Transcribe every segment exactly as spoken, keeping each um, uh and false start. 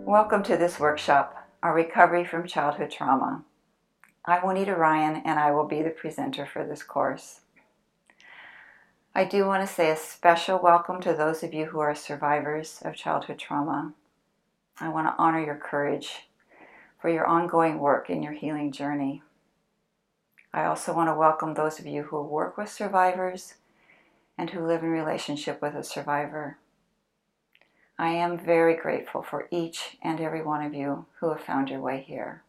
Welcome to this workshop, on Recovery from Childhood Trauma. I'm Juanita Ryan, and I will be the presenter for this course. I do want to say a special welcome to those of you who are survivors of childhood trauma. I want to honor your courage for your ongoing work in your healing journey. I also want to welcome those of you who work with survivors and who live in relationship with a survivor. I am very grateful for each and every one of you who have found your way here.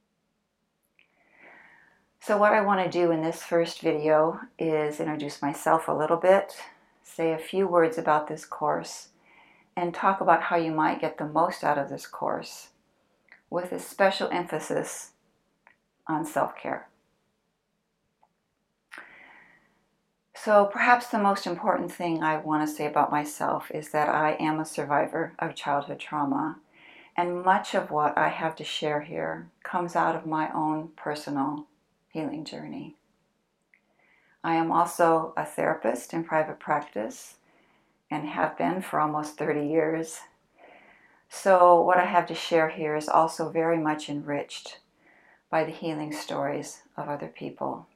So what I want to do in this first video is introduce myself a little bit, say a few words about this course, and talk about how you might get the most out of this course, with a special emphasis on self-care. So perhaps the most important thing I want to say about myself is that I am a survivor of childhood trauma, and much of what I have to share here comes out of my own personal healing journey. I am also a therapist in private practice and have been for almost thirty years. So what I have to share here is also very much enriched by the healing stories of other people.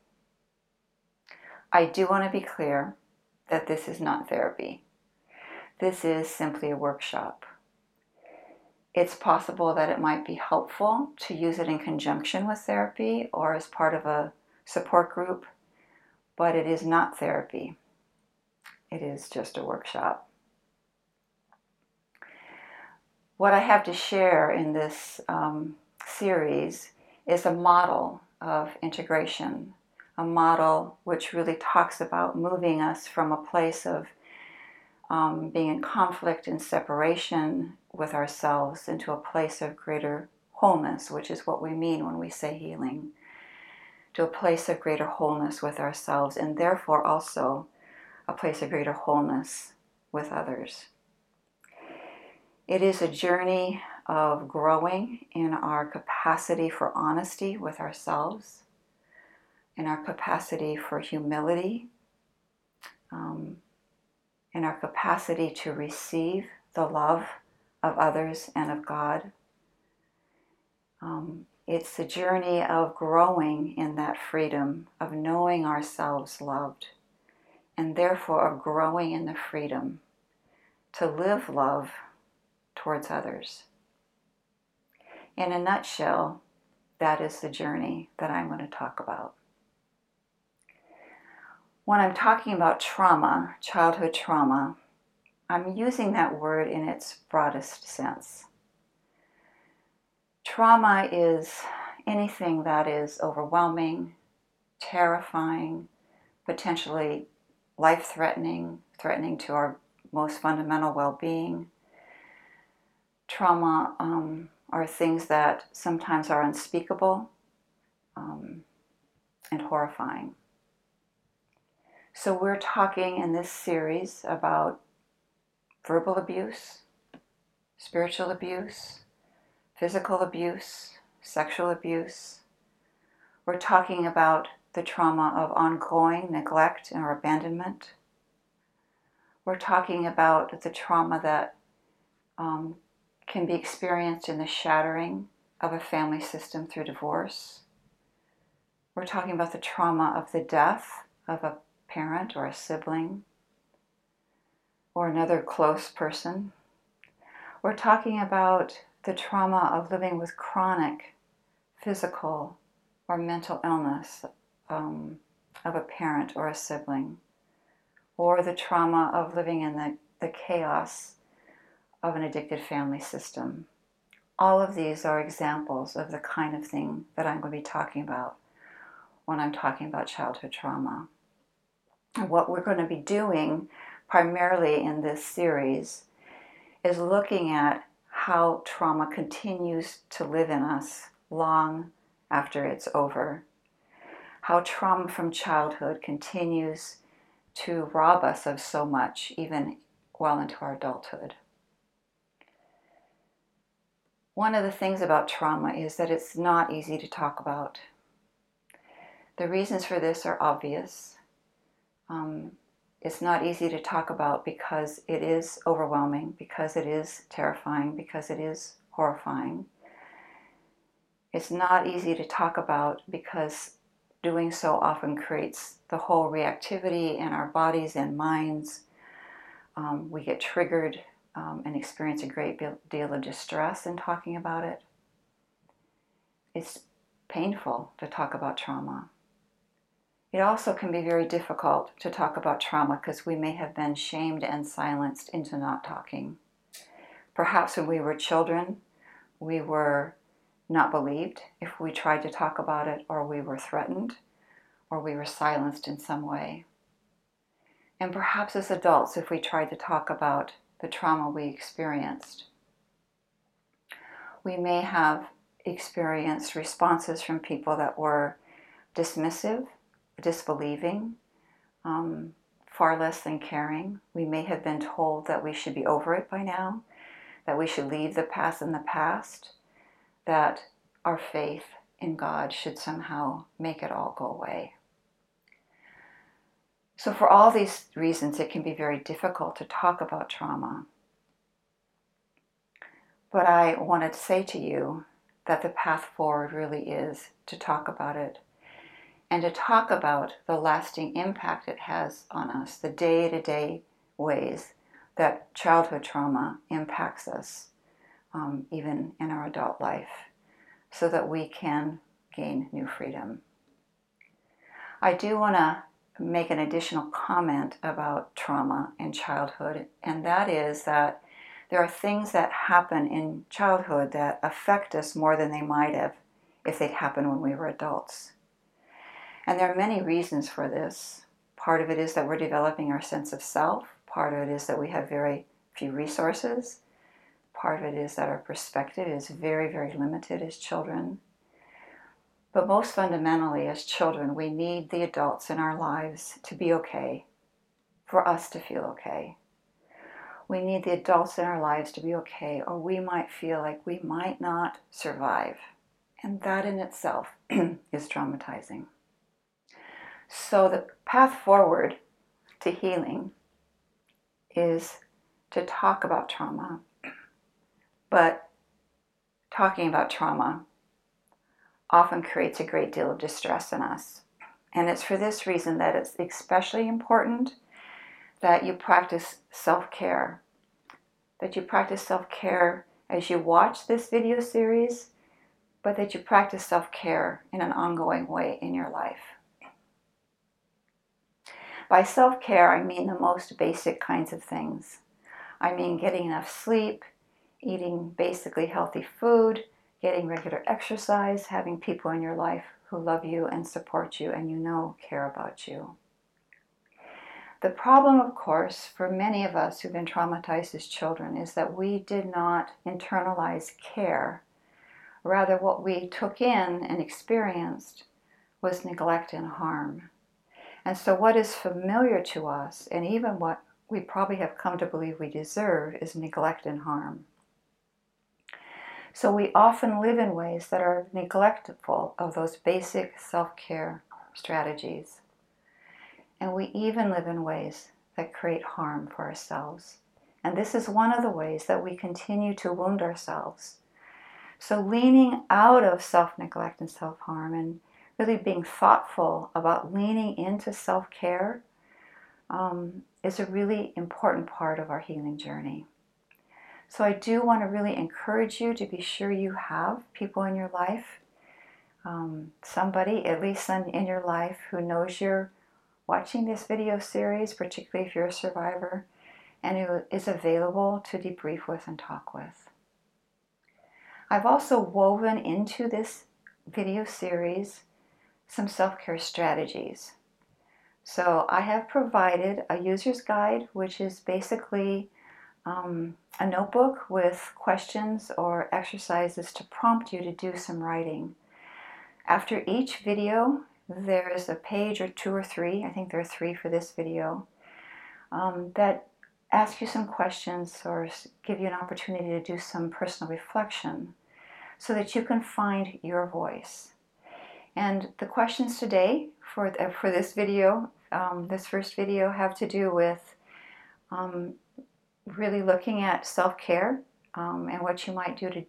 I do want to be clear that this is not therapy. This is simply a workshop. It's possible that it might be helpful to use it in conjunction with therapy or as part of a support group, but it is not therapy. It is just a workshop. What I have to share in this um, series is a model of integration, a model which really talks about moving us from a place of um, being in conflict and separation with ourselves into a place of greater wholeness, which is what we mean when we say healing, to a place of greater wholeness with ourselves, and therefore also a place of greater wholeness with others. It is a journey of growing in our capacity for honesty with ourselves, in our capacity for humility, um, in our capacity to receive the love of others and of God. Um, it's a journey of growing in that freedom, of knowing ourselves loved, and therefore of growing in the freedom to live love towards others. In a nutshell, that is the journey that I'm going to talk about. When I'm talking about trauma, childhood trauma, I'm using that word in its broadest sense. Trauma is anything that is overwhelming, terrifying, potentially life-threatening, threatening to our most fundamental well-being. Trauma um, are things that sometimes are unspeakable um, and horrifying. So we're talking in this series about verbal abuse, spiritual abuse, physical abuse, sexual abuse. We're talking about the trauma of ongoing neglect or abandonment. We're talking about the trauma that um, can be experienced in the shattering of a family system through divorce. We're talking about the trauma of the death of a parent or a sibling or another close person. We're talking about the trauma of living with chronic physical or mental illness um, of a parent or a sibling, or the trauma of living in the, the chaos of an addicted family system. All of these are examples of the kind of thing that I'm going to be talking about when I'm talking about childhood trauma. What we're going to be doing primarily in this series is looking at how trauma continues to live in us long after it's over. How trauma from childhood continues to rob us of so much, even well into our adulthood. One of the things about trauma is that it's not easy to talk about. The reasons for this are obvious. Um, it's not easy to talk about because it is overwhelming, because it is terrifying, because it is horrifying. It's not easy to talk about because doing so often creates the whole reactivity in our bodies and minds. Um, we get triggered um, and experience a great deal of distress in talking about it. It's painful to talk about trauma. It also can be very difficult to talk about trauma because we may have been shamed and silenced into not talking. Perhaps when we were children, we were not believed if we tried to talk about it, or we were threatened, or we were silenced in some way. And perhaps as adults, if we tried to talk about the trauma we experienced, we may have experienced responses from people that were dismissive, disbelieving, um, far less than caring. We may have been told that we should be over it by now, that we should leave the past in the past, that our faith in God should somehow make it all go away. So for all these reasons, it can be very difficult to talk about trauma. But I wanted to say to you that the path forward really is to talk about it, and to talk about the lasting impact it has on us, the day-to-day ways that childhood trauma impacts us, um, even in our adult life, so that we can gain new freedom. I do want to make an additional comment about trauma in childhood, and that is that there are things that happen in childhood that affect us more than they might have if they'd happened when we were adults. And there are many reasons for this. Part of it is that we're developing our sense of self. Part of it is that we have very few resources. Part of it is that our perspective is very, very limited as children. But most fundamentally, as children, we need the adults in our lives to be okay, for us to feel okay. We need the adults in our lives to be okay, or we might feel like we might not survive. And that in itself is traumatizing. So the path forward to healing is to talk about trauma. But talking about trauma often creates a great deal of distress in us. And it's for this reason that it's especially important that you practice self-care. That you practice self-care as you watch this video series, but that you practice self-care in an ongoing way in your life. By self-care, I mean the most basic kinds of things. I mean getting enough sleep, eating basically healthy food, getting regular exercise, having people in your life who love you and support you and you know care about you. The problem, of course, for many of us who've been traumatized as children is that we did not internalize care. Rather, what we took in and experienced was neglect and harm. And so what is familiar to us, and even what we probably have come to believe we deserve, is neglect and harm. So we often live in ways that are neglectful of those basic self-care strategies. And we even live in ways that create harm for ourselves. And this is one of the ways that we continue to wound ourselves. So leaning out of self-neglect and self-harm and really being thoughtful about leaning into self-care um, is a really important part of our healing journey. So I do want to really encourage you to be sure you have people in your life, um, somebody at least in your life who knows you're watching this video series, particularly if you're a survivor, and who is available to debrief with and talk with. I've also woven into this video series some self-care strategies. So I have provided a user's guide, which is basically um, a notebook with questions or exercises to prompt you to do some writing. After each video, there is a page or two or three, I think there are three for this video, um, that ask you some questions or give you an opportunity to do some personal reflection so that you can find your voice. And the questions today for, the, for this video, um, this first video, have to do with um, really looking at self-care um, and what you might do to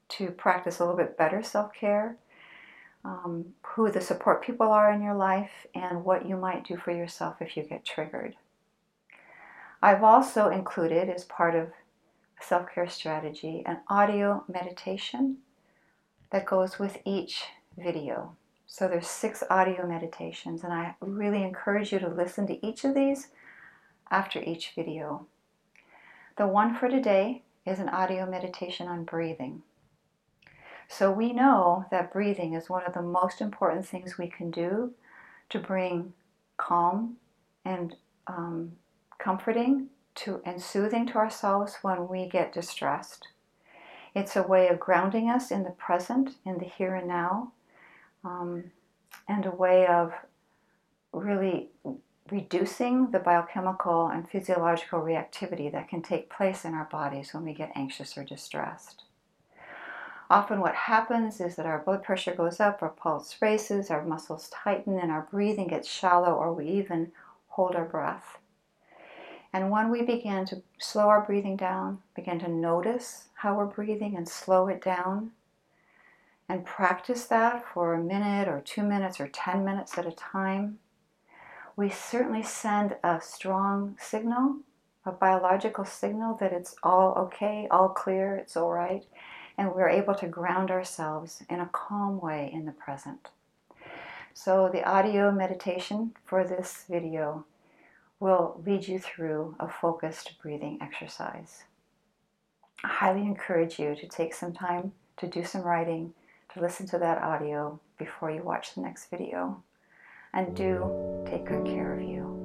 to practice a little bit better self-care, um, who the support people are in your life, and what you might do for yourself if you get triggered. I've also included, as part of a self-care strategy, an audio meditation that goes with each video. So there's six audio meditations, and I really encourage you to listen to each of these after each video. The one for today is an audio meditation on breathing. So we know that breathing is one of the most important things we can do to bring calm and um, comforting to and soothing to ourselves when we get distressed. It's a way of grounding us in the present, in the here and now, um, and a way of really reducing the biochemical and physiological reactivity that can take place in our bodies when we get anxious or distressed. Often what happens is that our blood pressure goes up, our pulse races, our muscles tighten, and our breathing gets shallow, or we even hold our breath. And when we begin to slow our breathing down, begin to notice how we're breathing and slow it down, and practice that for a minute or two minutes or ten minutes at a time, we certainly send a strong signal, a biological signal that it's all okay, all clear, it's all right, and we're able to ground ourselves in a calm way in the present. So the audio meditation for this video will lead you through a focused breathing exercise. I highly encourage you to take some time to do some writing, to listen to that audio before you watch the next video. And do take good care of you.